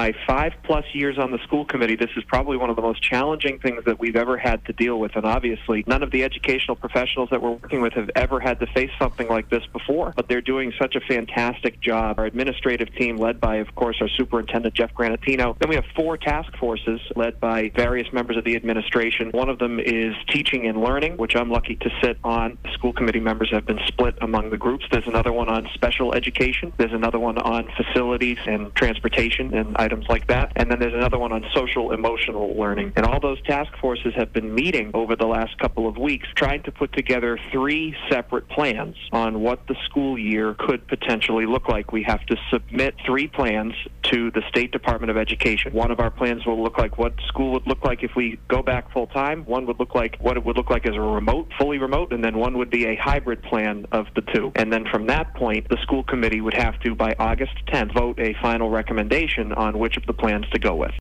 my 5+ years on the school committee, this is probably one of the most challenging things that we've ever had to deal with. And obviously, none of the educational professionals that we're working with have ever had to face something like this before. But they're doing such a fantastic job. Our administrative team, led by, of course, our superintendent, Jeff Granatino. Then we have 4 task forces led by various members of the administration. One of them is teaching and learning, which I'm lucky to sit on. The school committee members have been split among the groups. There's another one on special education. There's another one on facilities and transportation and items like that. And then there's another one on social emotional learning. And all those task forces have been meeting over the last couple of weeks, trying to put together 3 separate plans on what the school year could potentially look like. We have to submit 3 plans to the State Department of Education. One of our plans will look like what school would look like if we go back full time. One would look like what it would look like as a remote, fully remote, and then one would be a hybrid plan of the 2. And then from that point, the school committee would have to, by August 10th, vote a final recommendation on which of the plans to go with.